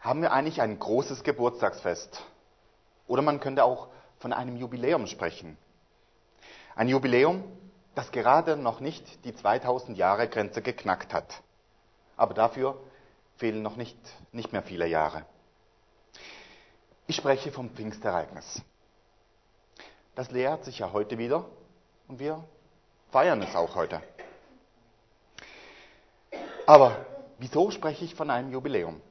haben wir eigentlich ein großes Geburtstagsfest. Oder man könnte auch von einem Jubiläum sprechen. Ein Jubiläum, das gerade noch nicht die 2000 Jahre Grenze geknackt hat. Aber dafür fehlen noch nicht mehr viele Jahre. Ich spreche vom Pfingstereignis. Das lehrt sich ja heute wieder und wir feiern es auch heute. Aber wieso spreche ich von einem Jubiläum?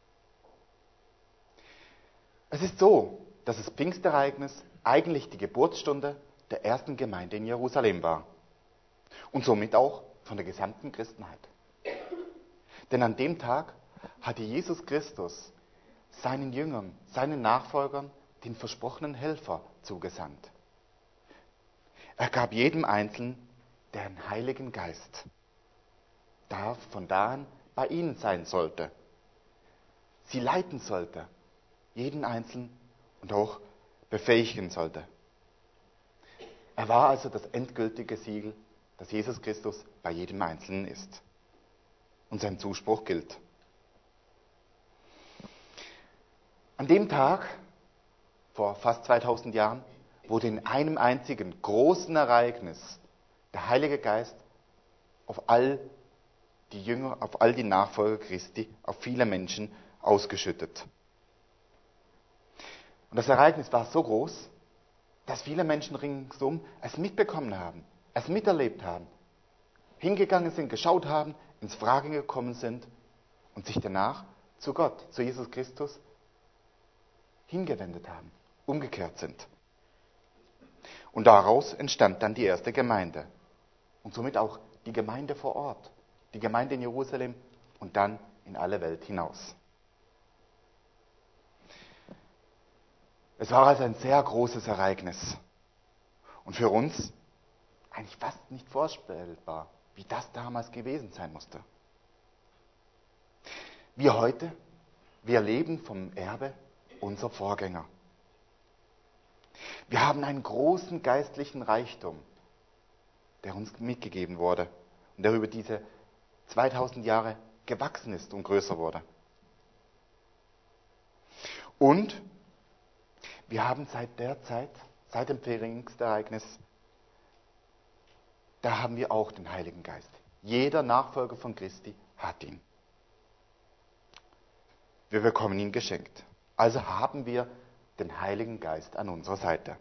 Es ist so, dass das Pfingstereignis eigentlich die Geburtsstunde der ersten Gemeinde in Jerusalem war. Und somit auch von der gesamten Christenheit. Denn an dem Tag hatte Jesus Christus seinen Jüngern, seinen Nachfolgern den versprochenen Helfer zugesandt. Er gab jedem Einzelnen den Heiligen Geist, der von da an bei ihnen sein sollte, sie leiten sollte, jeden Einzelnen und auch befähigen sollte. Er war also das endgültige Siegel, dass Jesus Christus bei jedem Einzelnen ist. Und sein Zuspruch gilt. An dem Tag, vor fast 2000 Jahren, wurde in einem einzigen großen Ereignis der Heilige Geist auf all die Jünger, auf all die Nachfolger Christi, auf viele Menschen ausgeschüttet. Und das Ereignis war so groß, dass viele Menschen ringsum es mitbekommen haben, es miterlebt haben, hingegangen sind, geschaut haben, ins Fragen gekommen sind und sich danach zu Gott, zu Jesus Christus hingewendet haben, umgekehrt sind. Und daraus entstand dann die erste Gemeinde und somit auch die Gemeinde vor Ort, die Gemeinde in Jerusalem und dann in alle Welt hinaus. Es war also ein sehr großes Ereignis und für uns eigentlich fast nicht vorstellbar, wie das damals gewesen sein musste. Wir heute, wir leben vom Erbe unserer Vorgänger. Wir haben einen großen geistlichen Reichtum, der uns mitgegeben wurde und der über diese 2000 Jahre gewachsen ist und größer wurde. Und wir haben seit der Zeit, seit dem Pfingstereignis, da haben wir auch den Heiligen Geist. Jeder Nachfolger von Christi hat ihn. Wir bekommen ihn geschenkt. Also haben wir den Heiligen Geist an unserer Seite.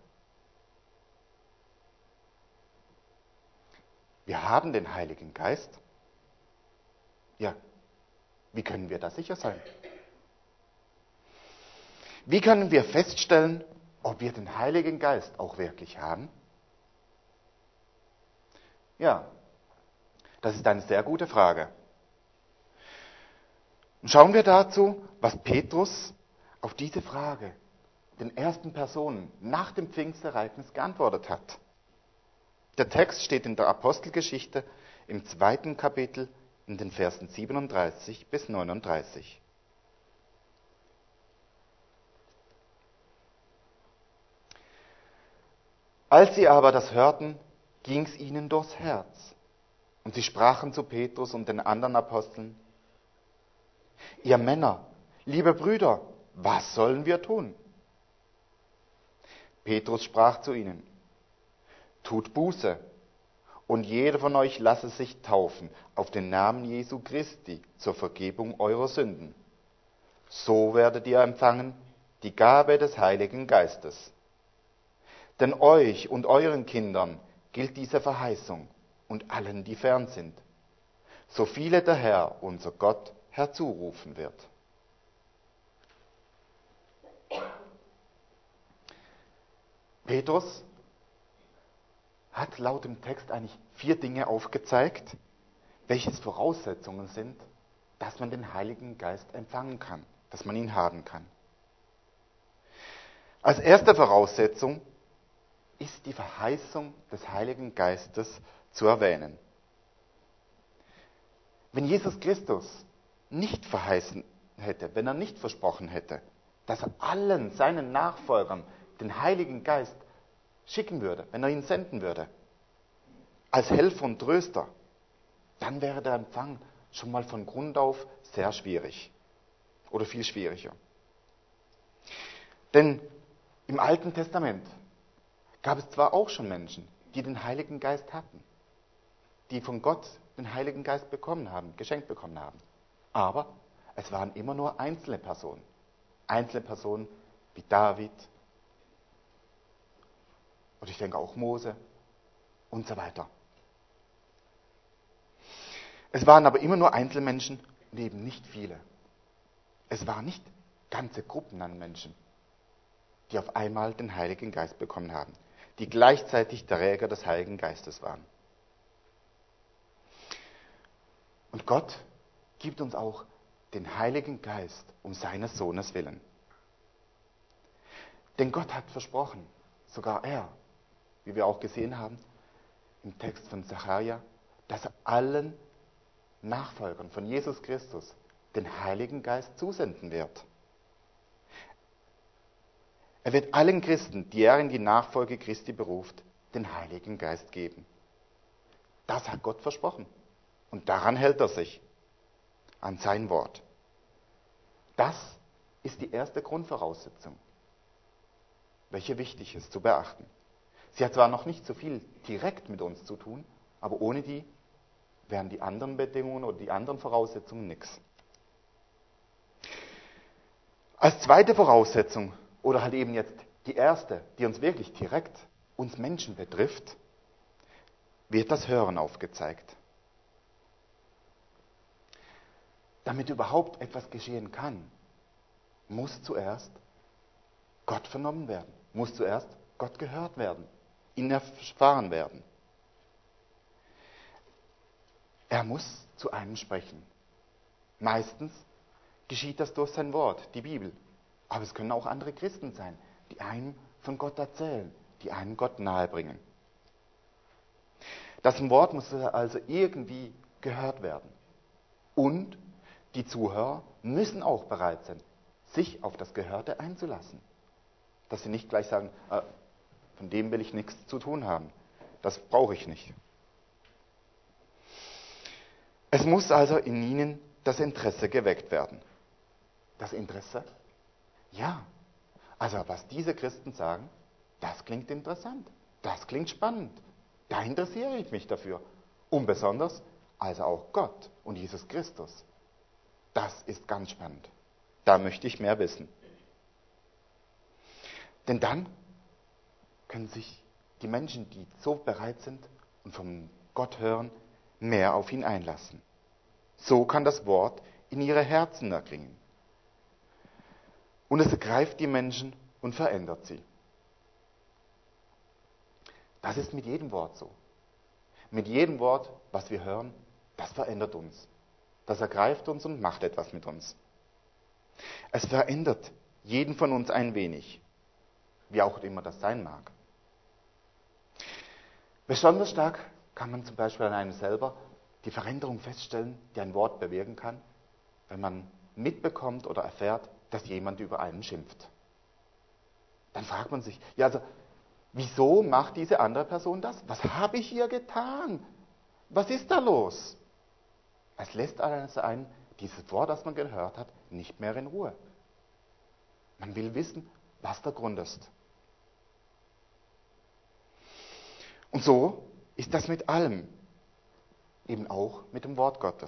Wir haben den Heiligen Geist. Ja, wie können wir da sicher sein? Wie können wir feststellen, ob wir den Heiligen Geist auch wirklich haben? Ja, das ist eine sehr gute Frage. Und schauen wir dazu, was Petrus auf diese Frage den ersten Personen nach dem Pfingstereignis geantwortet hat. Der Text steht in der Apostelgeschichte im 2. Kapitel in den Versen 37 bis 39. Als sie aber das hörten, ging es ihnen durchs Herz. Und sie sprachen zu Petrus und den anderen Aposteln: Ihr Männer, liebe Brüder, was sollen wir tun? Petrus sprach zu ihnen: Tut Buße, und jeder von euch lasse sich taufen auf den Namen Jesu Christi zur Vergebung eurer Sünden. So werdet ihr empfangen die Gabe des Heiligen Geistes. Denn euch und euren Kindern gilt diese Verheißung und allen, die fern sind, so viele der Herr, unser Gott, herzurufen wird. Petrus hat laut dem Text eigentlich 4 Dinge aufgezeigt, welches Voraussetzungen sind, dass man den Heiligen Geist empfangen kann, dass man ihn haben kann. Als erste Voraussetzung ist die Verheißung des Heiligen Geistes zu erwähnen. Wenn Jesus Christus nicht verheißen hätte, wenn er nicht versprochen hätte, dass er allen seinen Nachfolgern den Heiligen Geist schicken würde, wenn er ihn senden würde, als Helfer und Tröster, dann wäre der Empfang schon mal von Grund auf sehr schwierig. oder viel schwieriger. Denn im Alten Testament gab es zwar auch schon Menschen, die den Heiligen Geist hatten, die von Gott den Heiligen Geist bekommen haben, geschenkt bekommen haben. Aber es waren immer nur einzelne Personen. Einzelne Personen wie David, und ich denke auch Mose und so weiter. Es waren aber immer nur Einzelmenschen und eben nicht viele. Es waren nicht ganze Gruppen an Menschen, die auf einmal den Heiligen Geist bekommen haben, die gleichzeitig Träger des Heiligen Geistes waren. Und Gott gibt uns auch den Heiligen Geist um seines Sohnes willen. Denn Gott hat versprochen, sogar er, wie wir auch gesehen haben im Text von Sacharja, dass er allen Nachfolgern von Jesus Christus den Heiligen Geist zusenden wird. Er wird allen Christen, die er in die Nachfolge Christi beruft, den Heiligen Geist geben. Das hat Gott versprochen. Und daran hält er sich, an sein Wort. Das ist die erste Grundvoraussetzung, welche wichtig ist zu beachten. Sie hat zwar noch nicht so viel direkt mit uns zu tun, aber ohne die wären die anderen Bedingungen oder die anderen Voraussetzungen nichts. Als zweite Voraussetzung, oder halt eben jetzt die erste, die uns wirklich direkt, uns Menschen betrifft, wird das Hören aufgezeigt. Damit überhaupt etwas geschehen kann, muss zuerst Gott vernommen werden, muss zuerst Gott gehört werden, ihn erfahren werden. Er muss zu einem sprechen. Meistens geschieht das durch sein Wort, die Bibel. Aber es können auch andere Christen sein, die einem von Gott erzählen, die einem Gott nahebringen. Das Wort muss also irgendwie gehört werden. Und die Zuhörer müssen auch bereit sein, sich auf das Gehörte einzulassen. Dass sie nicht gleich sagen, von dem will ich nichts zu tun haben. Das brauche ich nicht. Es muss also in ihnen das Interesse geweckt werden. Das Interesse? Ja. Also was diese Christen sagen, das klingt interessant. Das klingt spannend. Da interessiere ich mich dafür. Und besonders, also auch Gott und Jesus Christus. Das ist ganz spannend. Da möchte ich mehr wissen. Denn dann können sich die Menschen, die so bereit sind und vom Gott hören, mehr auf ihn einlassen. So kann das Wort in ihre Herzen erklingen. Und es ergreift die Menschen und verändert sie. Das ist mit jedem Wort so. Mit jedem Wort, was wir hören, das verändert uns. Das ergreift uns und macht etwas mit uns. Es verändert jeden von uns ein wenig, wie auch immer das sein mag. Besonders stark kann man zum Beispiel an einem selber die Veränderung feststellen, die ein Wort bewirken kann, wenn man mitbekommt oder erfährt, dass jemand über einen schimpft. Dann fragt man sich, ja, also, wieso macht diese andere Person das? Was habe ich ihr getan? Was ist da los? Es lässt also einen, dieses Wort, das man gehört hat, nicht mehr in Ruhe. Man will wissen, was der Grund ist. Und so ist das mit allem, eben auch mit dem Wort Gottes.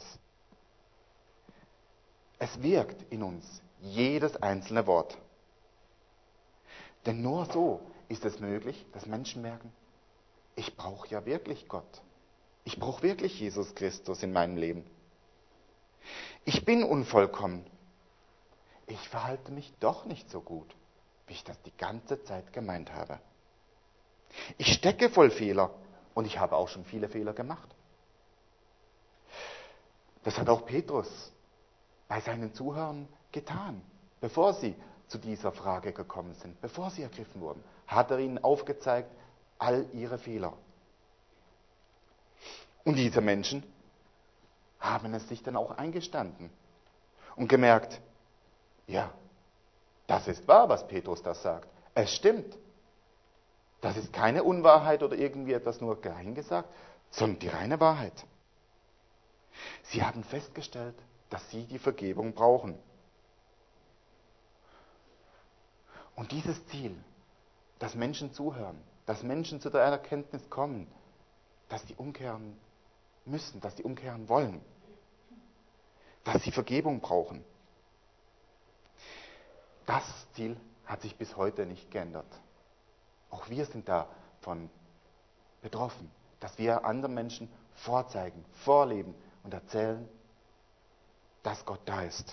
Es wirkt in uns, jedes einzelne Wort. Denn nur so ist es möglich, dass Menschen merken, ich brauche ja wirklich Gott. Ich brauche wirklich Jesus Christus in meinem Leben. Ich bin unvollkommen. Ich verhalte mich doch nicht so gut, wie ich das die ganze Zeit gemeint habe. Ich stecke voll Fehler und ich habe auch schon viele Fehler gemacht. Das hat auch Petrus bei seinen Zuhörern getan, bevor sie zu dieser Frage gekommen sind, bevor sie ergriffen wurden, hat er ihnen aufgezeigt, all ihre Fehler. Und diese Menschen haben es sich dann auch eingestanden und gemerkt, ja, das ist wahr, was Petrus da sagt. Es stimmt. Das ist keine Unwahrheit oder irgendwie etwas nur geheim gesagt, sondern die reine Wahrheit. Sie haben festgestellt, dass sie die Vergebung brauchen. Und dieses Ziel, dass Menschen zuhören, dass Menschen zu der Erkenntnis kommen, dass sie umkehren müssen, dass sie umkehren wollen, dass sie Vergebung brauchen. Das Ziel hat sich bis heute nicht geändert. Auch wir sind davon betroffen, dass wir anderen Menschen vorzeigen, vorleben und erzählen, dass Gott da ist.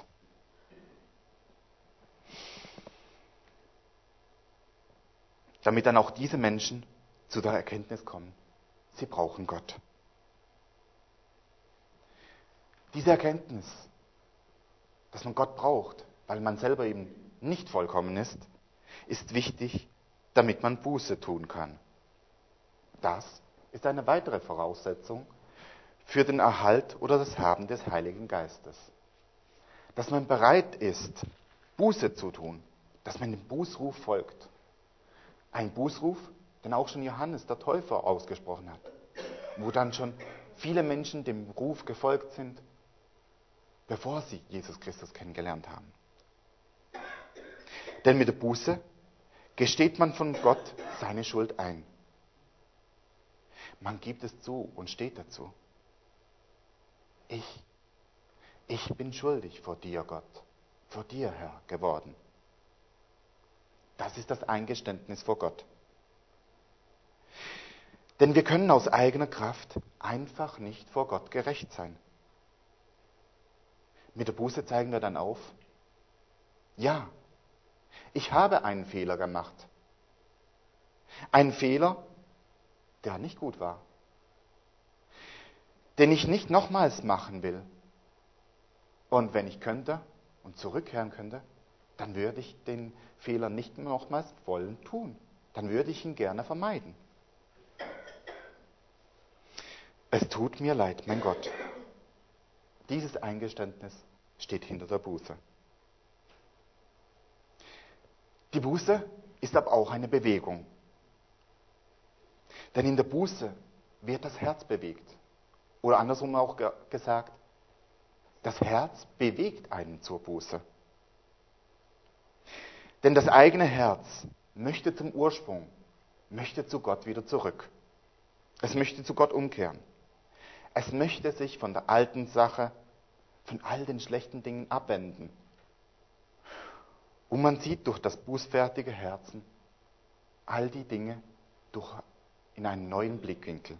Damit dann auch diese Menschen zu der Erkenntnis kommen, sie brauchen Gott. Diese Erkenntnis, dass man Gott braucht, weil man selber eben nicht vollkommen ist wichtig, damit man Buße tun kann. Das ist eine weitere Voraussetzung für den Erhalt oder das Haben des Heiligen Geistes. Dass man bereit ist, Buße zu tun, dass man dem Bußruf folgt. Ein Bußruf, den auch schon Johannes der Täufer ausgesprochen hat, wo dann schon viele Menschen dem Ruf gefolgt sind, bevor sie Jesus Christus kennengelernt haben. Denn mit der Buße gesteht man von Gott seine Schuld ein. Man gibt es zu und steht dazu. Ich bin schuldig vor dir, Gott, vor dir, Herr, geworden. Das ist das Eingeständnis vor Gott. Denn wir können aus eigener Kraft einfach nicht vor Gott gerecht sein. Mit der Buße zeigen wir dann auf, ja, ich habe einen Fehler gemacht. Einen Fehler, der nicht gut war. Den ich nicht nochmals machen will. Und wenn ich könnte und zurückkehren könnte, dann würde ich den Fehler nicht nochmals wollen tun. Dann würde ich ihn gerne vermeiden. Es tut mir leid, mein Gott. Dieses Eingeständnis steht hinter der Buße. Die Buße ist aber auch eine Bewegung. Denn in der Buße wird das Herz bewegt. Oder andersrum auch gesagt, das Herz bewegt einen zur Buße. Denn das eigene Herz möchte zum Ursprung, möchte zu Gott wieder zurück. Es möchte zu Gott umkehren. Es möchte sich von der alten Sache, von all den schlechten Dingen abwenden. Und man sieht durch das bußfertige Herzen all die Dinge in einen neuen Blickwinkel.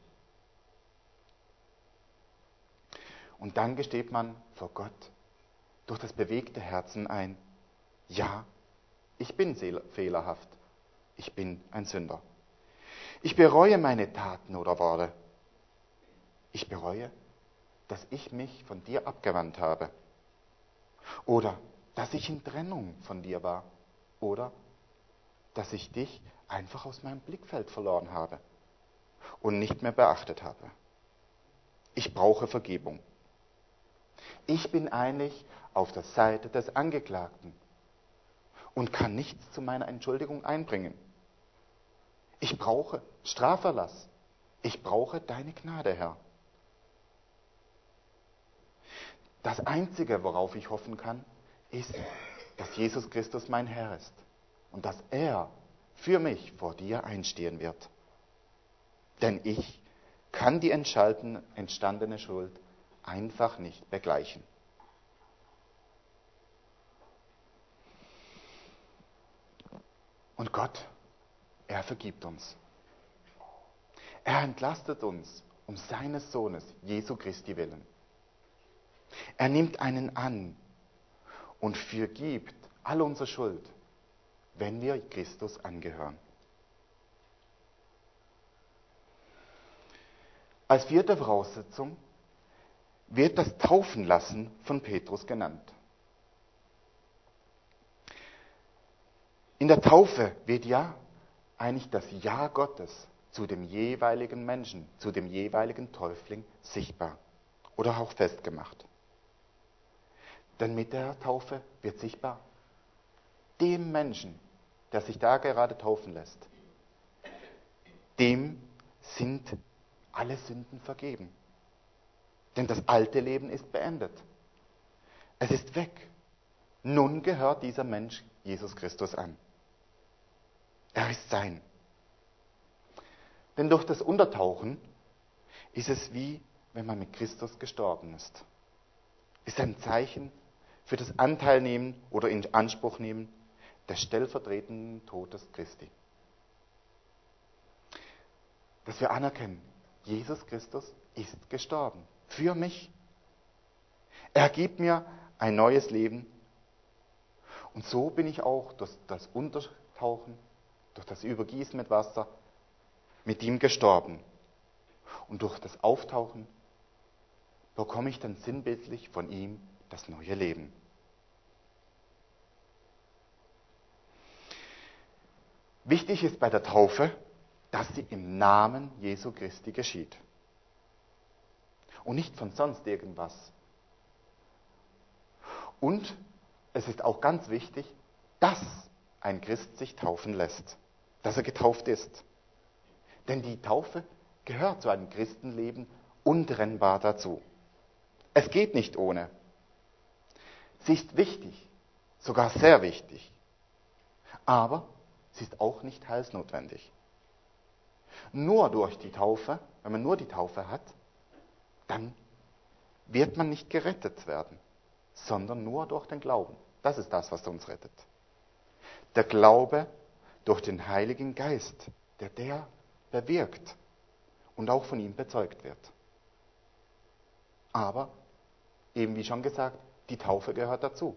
Und dann gesteht man vor Gott durch das bewegte Herzen ein, ja, ich bin fehlerhaft, ich bin ein Sünder. Ich bereue meine Taten oder Worte. Ich bereue, dass ich mich von dir abgewandt habe. Oder dass ich in Trennung von dir war. Oder dass ich dich einfach aus meinem Blickfeld verloren habe und nicht mehr beachtet habe. Ich brauche Vergebung. Ich bin eigentlich auf der Seite des Angeklagten und kann nichts zu meiner Entschuldigung einbringen. Ich brauche Straferlass. Ich brauche deine Gnade, Herr. Das Einzige, worauf ich hoffen kann, ist, dass Jesus Christus mein Herr ist und dass er für mich vor dir einstehen wird. Denn ich kann die entstandene Schuld einfach nicht begleichen. Und Gott, er vergibt uns. Er entlastet uns um seines Sohnes, Jesu Christi willen. Er nimmt einen an und vergibt all unsere Schuld, wenn wir Christus angehören. Als vierte Voraussetzung wird das Taufenlassen von Petrus genannt. In der Taufe wird ja eigentlich das Ja Gottes zu dem jeweiligen Menschen, zu dem jeweiligen Täufling sichtbar oder auch festgemacht. Denn mit der Taufe wird sichtbar, dem Menschen, der sich da gerade taufen lässt, dem sind alle Sünden vergeben. Denn das alte Leben ist beendet. Es ist weg. Nun gehört dieser Mensch Jesus Christus an. Er ist sein. Denn durch das Untertauchen ist es wie, wenn man mit Christus gestorben ist. Ist ein Zeichen für das Anteilnehmen oder in Anspruch nehmen des stellvertretenden Todes Christi. Dass wir anerkennen, Jesus Christus ist gestorben. Für mich. Er gibt mir ein neues Leben. Und so bin ich auch durch das Untertauchen, durch das Übergießen mit Wasser, mit ihm gestorben. Und durch das Auftauchen bekomme ich dann sinnbildlich von ihm das neue Leben. Wichtig ist bei der Taufe, dass sie im Namen Jesu Christi geschieht. Und nicht von sonst irgendwas. Und es ist auch ganz wichtig, dass ein Christ sich taufen lässt. Dass er getauft ist. Denn die Taufe gehört zu einem Christenleben untrennbar dazu. Es geht nicht ohne. Sie ist wichtig, sogar sehr wichtig. Aber sie ist auch nicht heilsnotwendig. Nur durch die Taufe, wenn man nur die Taufe hat, dann wird man nicht gerettet werden, sondern nur durch den Glauben. Das ist das, was uns rettet. Der Glaube durch den Heiligen Geist, der bewirkt und auch von ihm bezeugt wird. Aber, eben wie schon gesagt, die Taufe gehört dazu.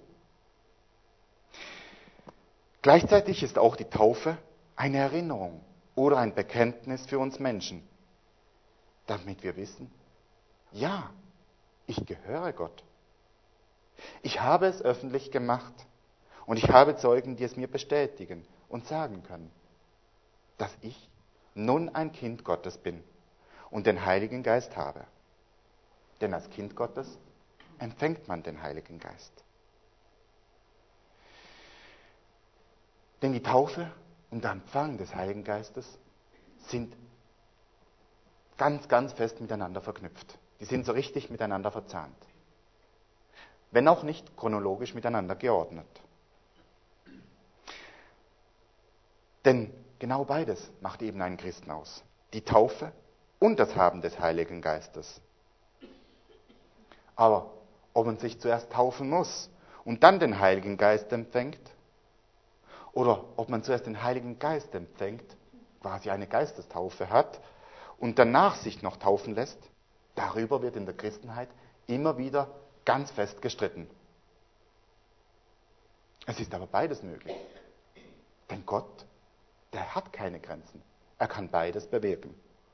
Gleichzeitig ist auch die Taufe eine Erinnerung oder ein Bekenntnis für uns Menschen, damit wir wissen, ja, ich gehöre Gott. Ich habe es öffentlich gemacht und ich habe Zeugen, die es mir bestätigen und sagen können, dass ich nun ein Kind Gottes bin und den Heiligen Geist habe. Denn als Kind Gottes empfängt man den Heiligen Geist. Denn die Taufe und der Empfang des Heiligen Geistes sind ganz, ganz fest miteinander verknüpft. Die sind so richtig miteinander verzahnt. Wenn auch nicht chronologisch miteinander geordnet. Denn genau beides macht eben einen Christen aus. Die Taufe und das Haben des Heiligen Geistes. Aber ob man sich zuerst taufen muss und dann den Heiligen Geist empfängt, oder ob man zuerst den Heiligen Geist empfängt, quasi eine Geistestaufe hat, und danach sich noch taufen lässt, darüber wird in der Christenheit immer wieder ganz fest gestritten. Es ist aber beides möglich. Denn Gott, der hat keine Grenzen. Er kann beides bewirken.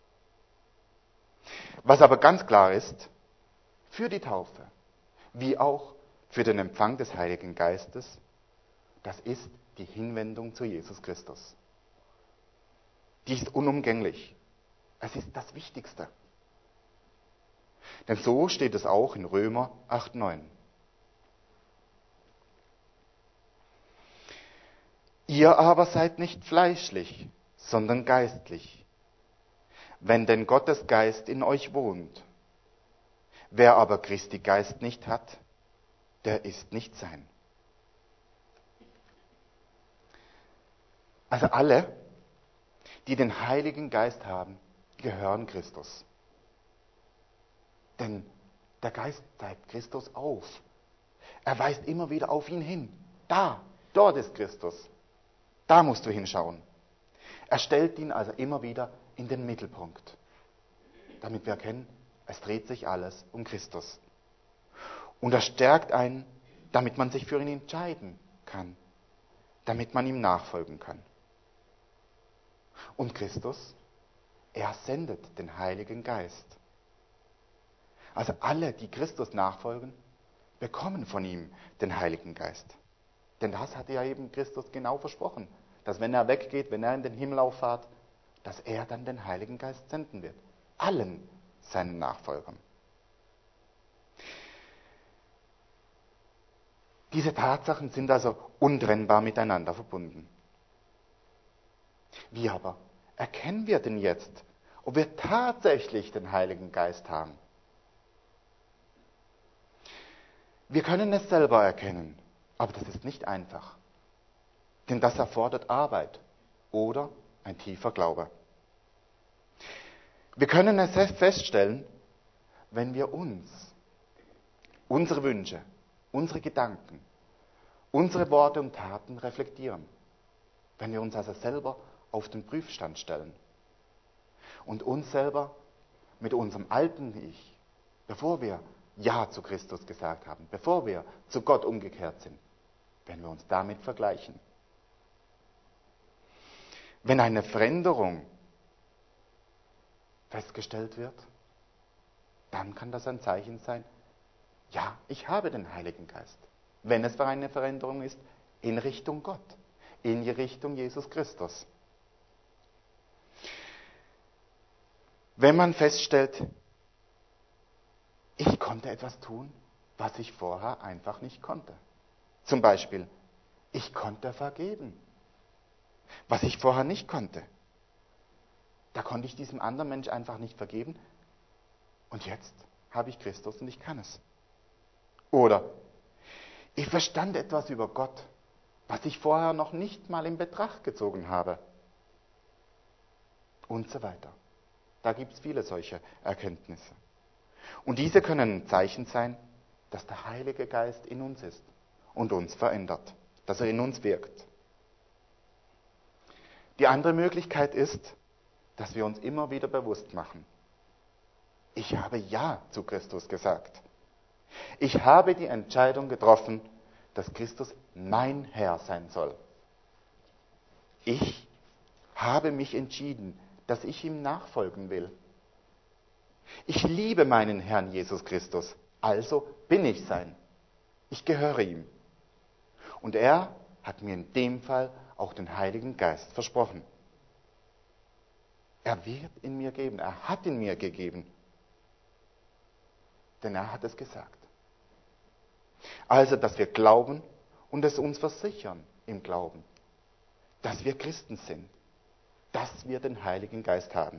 Was aber ganz klar ist, für die Taufe, wie auch für den Empfang des Heiligen Geistes, das ist die Hinwendung zu Jesus Christus. Die ist unumgänglich. Es ist das Wichtigste. Denn so steht es auch in Römer 8,9. Ihr aber seid nicht fleischlich, sondern geistlich, wenn denn Gottes Geist in euch wohnt. Wer aber Christi Geist nicht hat, der ist nicht sein. Also alle, die den Heiligen Geist haben, gehören Christus. Denn der Geist zeigt Christus auf. Er weist immer wieder auf ihn hin. Dort ist Christus. Da musst du hinschauen. Er stellt ihn also immer wieder in den Mittelpunkt. Damit wir erkennen, es dreht sich alles um Christus. Und er stärkt einen, damit man sich für ihn entscheiden kann. Damit man ihm nachfolgen kann. Und Christus, er sendet den Heiligen Geist. Also alle, die Christus nachfolgen, bekommen von ihm den Heiligen Geist. Denn das hat ja eben Christus genau versprochen, dass wenn er weggeht, wenn er in den Himmel auffahrt, dass er dann den Heiligen Geist senden wird. Allen seinen Nachfolgern. Diese Tatsachen sind also untrennbar miteinander verbunden. Wie aber erkennen wir denn jetzt, ob wir tatsächlich den Heiligen Geist haben? Wir können es selber erkennen, aber das ist nicht einfach. Denn das erfordert Arbeit oder ein tiefer Glaube. Wir können es feststellen, wenn wir uns, unsere Wünsche, unsere Gedanken, unsere Worte und Taten reflektieren. Wenn wir uns also selber auf den Prüfstand stellen und uns selber mit unserem alten Ich, bevor wir Ja zu Christus gesagt haben, bevor wir zu Gott umgekehrt sind, wenn wir uns damit vergleichen. Wenn eine Veränderung festgestellt wird, dann kann das ein Zeichen sein, ja, ich habe den Heiligen Geist. Wenn es eine Veränderung ist, in Richtung Gott, in die Richtung Jesus Christus. Wenn man feststellt, ich konnte etwas tun, was ich vorher einfach nicht konnte. Zum Beispiel, ich konnte vergeben, was ich vorher nicht konnte. Da konnte ich diesem anderen Mensch einfach nicht vergeben. Und jetzt habe ich Christus und ich kann es. Oder ich verstand etwas über Gott, was ich vorher noch nicht mal in Betracht gezogen habe. Und so weiter. Da gibt es viele solche Erkenntnisse. Und diese können ein Zeichen sein, dass der Heilige Geist in uns ist und uns verändert, dass er in uns wirkt. Die andere Möglichkeit ist, dass wir uns immer wieder bewusst machen. Ich habe Ja zu Christus gesagt. Ich habe die Entscheidung getroffen, dass Christus mein Herr sein soll. Ich habe mich entschieden, dass ich ihm nachfolgen will. Ich liebe meinen Herrn Jesus Christus, also bin ich sein. Ich gehöre ihm. Und er hat mir in dem Fall auch den Heiligen Geist versprochen. Er wird in mir geben, er hat in mir gegeben. Denn er hat es gesagt. Also, dass wir glauben und es uns versichern im Glauben, dass wir Christen sind, dass wir den Heiligen Geist haben.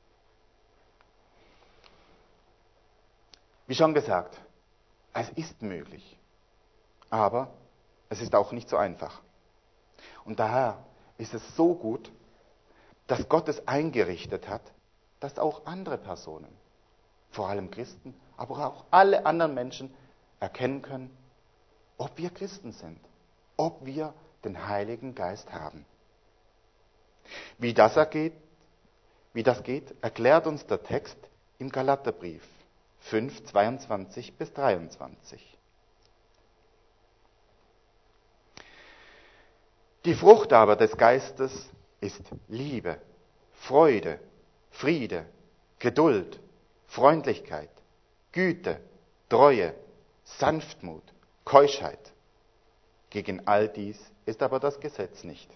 Wie schon gesagt, es ist möglich, aber es ist auch nicht so einfach. Und daher ist es so gut, dass Gott es eingerichtet hat, dass auch andere Personen, vor allem Christen, aber auch alle anderen Menschen erkennen können, ob wir Christen sind, ob wir den Heiligen Geist haben. Wie das geht, erklärt uns der Text im Galaterbrief 5, 22 bis 23. Die Frucht aber des Geistes ist Liebe, Freude, Friede, Geduld, Freundlichkeit, Güte, Treue, Sanftmut, Keuschheit. Gegen all dies ist aber das Gesetz nicht.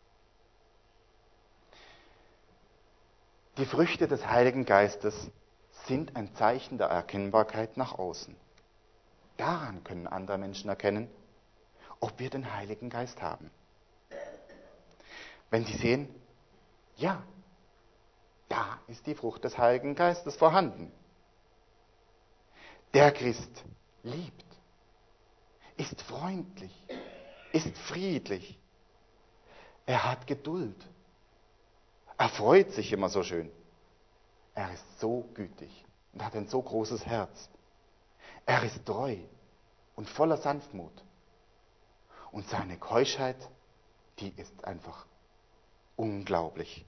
Die Früchte des Heiligen Geistes sind ein Zeichen der Erkennbarkeit nach außen. Daran können andere Menschen erkennen, ob wir den Heiligen Geist haben. Wenn sie sehen, ja, da ist die Frucht des Heiligen Geistes vorhanden. Der Christ liebt, ist freundlich, ist friedlich, er hat Geduld, er freut sich immer so schön, er ist so gütig und hat ein so großes Herz, er ist treu und voller Sanftmut und seine Keuschheit, die ist einfach unglaublich.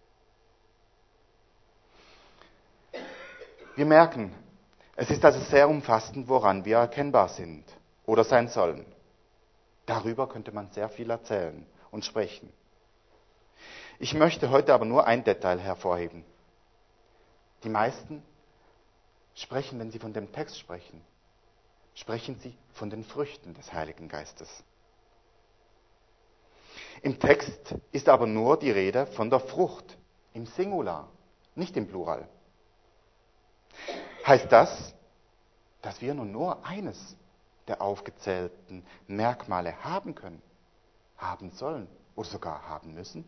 Wir merken, es ist also sehr umfassend, woran wir erkennbar sind oder sein sollen. Darüber könnte man sehr viel erzählen und sprechen. Ich möchte heute aber nur ein Detail hervorheben. Die meisten sprechen, wenn sie von dem Text sprechen, sprechen sie von den Früchten des Heiligen Geistes. Im Text ist aber nur die Rede von der Frucht, im Singular, nicht im Plural. Heißt das, dass wir nur eines der aufgezählten Merkmale haben können, haben sollen oder sogar haben müssen?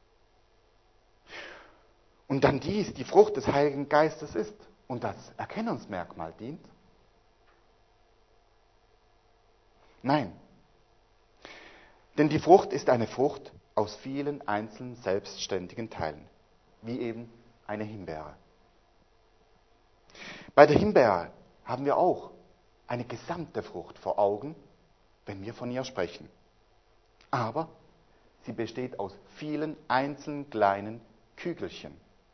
Und dann dies die Frucht des Heiligen Geistes ist und das Erkennungsmerkmal dient? Nein. Denn die Frucht ist eine Frucht, aus vielen einzelnen selbstständigen Teilen, wie eben eine Himbeere. Bei der Himbeere haben wir auch eine gesamte Frucht vor Augen, wenn wir von ihr sprechen. Aber sie besteht aus vielen einzelnen kleinen Kügelchen.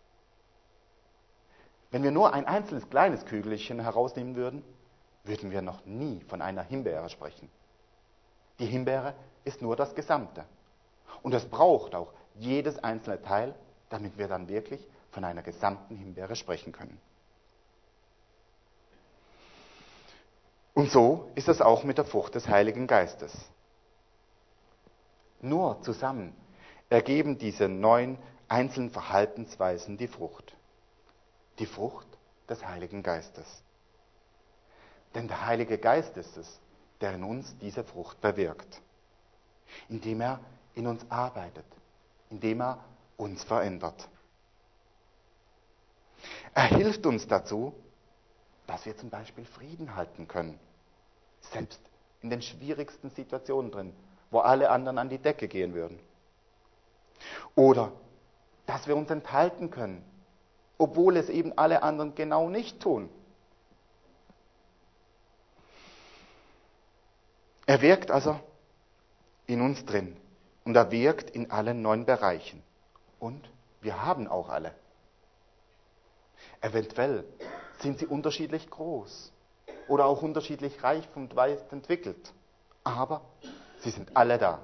Wenn wir nur ein einzelnes kleines Kügelchen herausnehmen würden, würden wir noch nie von einer Himbeere sprechen. Die Himbeere ist nur das Gesamte. Und es braucht auch jedes einzelne Teil, damit wir dann wirklich von einer gesamten Himbeere sprechen können. Und so ist es auch mit der Frucht des Heiligen Geistes. Nur zusammen ergeben diese 9 einzelnen Verhaltensweisen die Frucht. Die Frucht des Heiligen Geistes. Denn der Heilige Geist ist es, der in uns diese Frucht bewirkt. Indem er in uns arbeitet, indem er uns verändert. Er hilft uns dazu, dass wir zum Beispiel Frieden halten können. Selbst in den schwierigsten Situationen drin, wo alle anderen an die Decke gehen würden. Oder dass wir uns enthalten können, obwohl es eben alle anderen genau nicht tun. Er wirkt also in uns drin und er wirkt in allen 9 Bereichen. Und wir haben auch alle. Eventuell sind sie unterschiedlich groß oder auch unterschiedlich reich und weit entwickelt. Aber sie sind alle da.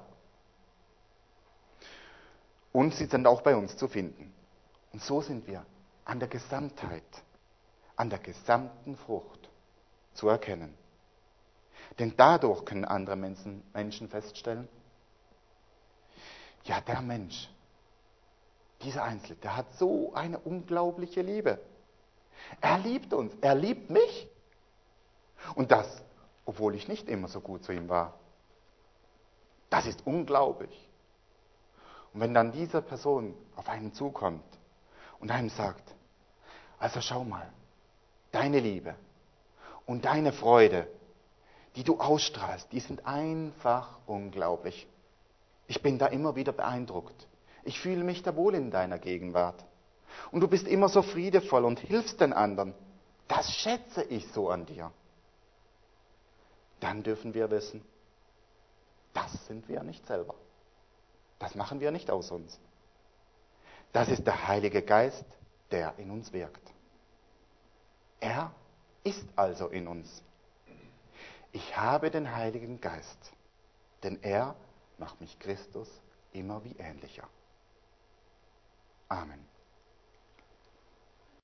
Und sie sind auch bei uns zu finden. Und so sind wir an der Gesamtheit, an der gesamten Frucht zu erkennen. Denn dadurch können andere Menschen feststellen, ja, der Mensch, dieser Einzelne, der hat so eine unglaubliche Liebe. Er liebt uns, er liebt mich. Und das, obwohl ich nicht immer so gut zu ihm war. Das ist unglaublich. Und wenn dann diese Person auf einen zukommt und einem sagt, also schau mal, deine Liebe und deine Freude, die du ausstrahlst, die sind einfach unglaublich. Ich bin da immer wieder beeindruckt. Ich fühle mich da wohl in deiner Gegenwart. Und du bist immer so friedevoll und hilfst den anderen. Das schätze ich so an dir. Dann dürfen wir wissen, das sind wir nicht selber. Das machen wir nicht aus uns. Das ist der Heilige Geist, der in uns wirkt. Er ist also in uns. Ich habe den Heiligen Geist, denn er macht mich Christus immer wie ähnlicher. Amen.